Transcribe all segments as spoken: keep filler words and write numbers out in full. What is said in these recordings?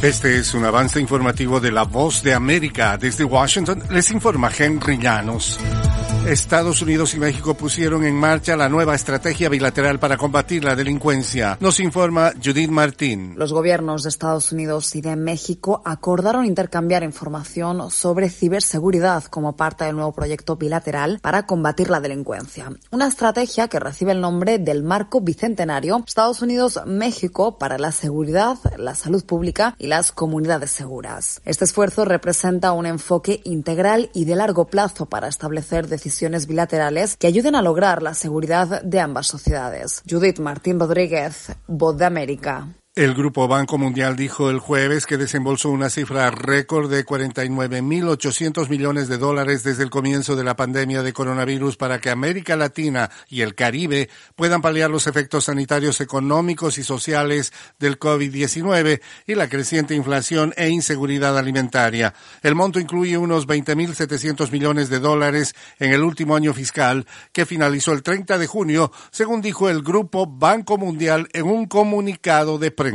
Este es un avance informativo de La Voz de América. Desde Washington les informa Henry Llanos. Estados Unidos y México pusieron en marcha la nueva estrategia bilateral para combatir la delincuencia. Nos informa Judith Martín. Los gobiernos de Estados Unidos y de México acordaron intercambiar información sobre ciberseguridad como parte del nuevo proyecto bilateral para combatir la delincuencia. Una estrategia que recibe el nombre del Marco Bicentenario Estados Unidos-México para la seguridad, la salud pública y las comunidades seguras. Este esfuerzo representa un enfoque integral y de largo plazo para establecer decisiones bilaterales que ayuden a lograr la seguridad de ambas sociedades. Judith Martín Rodríguez, Voz de América. El Grupo Banco Mundial dijo el jueves que desembolsó una cifra récord de cuarenta y nueve mil ochocientos millones de dólares desde el comienzo de la pandemia de coronavirus para que América Latina y el Caribe puedan paliar los efectos sanitarios, económicos y sociales del COVID diecinueve y la creciente inflación e inseguridad alimentaria. El monto incluye unos veinte mil setecientos millones de dólares en el último año fiscal que finalizó el treinta de junio, según dijo el Grupo Banco Mundial en un comunicado de prensa.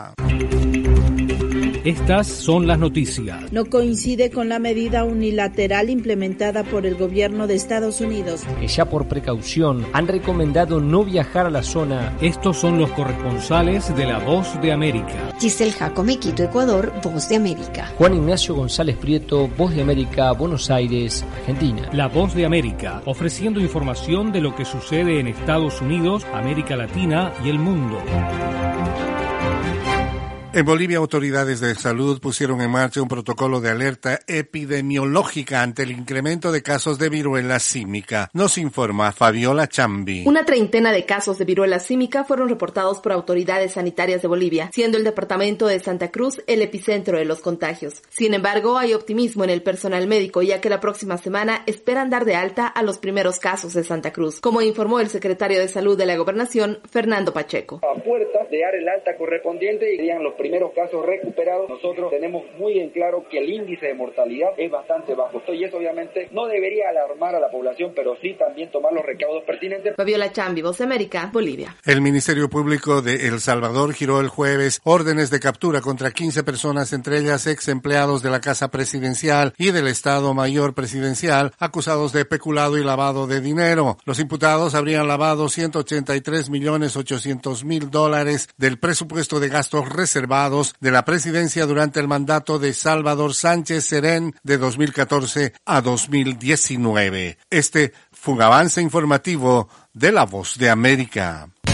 Estas son las noticias. No coincide con la medida unilateral implementada por el gobierno de Estados Unidos, que ya por precaución han recomendado no viajar a la zona. Estos son los corresponsales de La Voz de América. Giselle Jacome, Quito, Ecuador, Voz de América. Juan Ignacio González Prieto, Voz de América, Buenos Aires, Argentina. La Voz de América, ofreciendo información de lo que sucede en Estados Unidos, América Latina y el mundo. En Bolivia, autoridades de salud pusieron en marcha un protocolo de alerta epidemiológica ante el incremento de casos de viruela símica. Nos informa Fabiola Chambi. Una treintena de casos de viruela símica fueron reportados por autoridades sanitarias de Bolivia, siendo el departamento de Santa Cruz el epicentro de los contagios. Sin embargo, hay optimismo en el personal médico, ya que la próxima semana esperan dar de alta a los primeros casos de Santa Cruz, como informó el secretario de Salud de la Gobernación, Fernando Pacheco. A puertas de dar el alta correspondiente y serían los primeros casos recuperados. Nosotros tenemos muy en claro que el índice de mortalidad es bastante bajo. Y eso obviamente no debería alarmar a la población, pero sí también tomar los recaudos pertinentes. Fabiola Chambi, Voz de América, Bolivia. El Ministerio Público de El Salvador giró el jueves órdenes de captura contra quince personas, entre ellas ex empleados de la Casa Presidencial y del Estado Mayor Presidencial, acusados de peculado y lavado de dinero. Los imputados habrían lavado ciento ochenta y tres millones ochocientos mil dólares del presupuesto de gastos reservados de la presidencia durante el mandato de Salvador Sánchez Serén de dos mil catorce a dos mil diecinueve. Este fue un avance informativo de La Voz de América.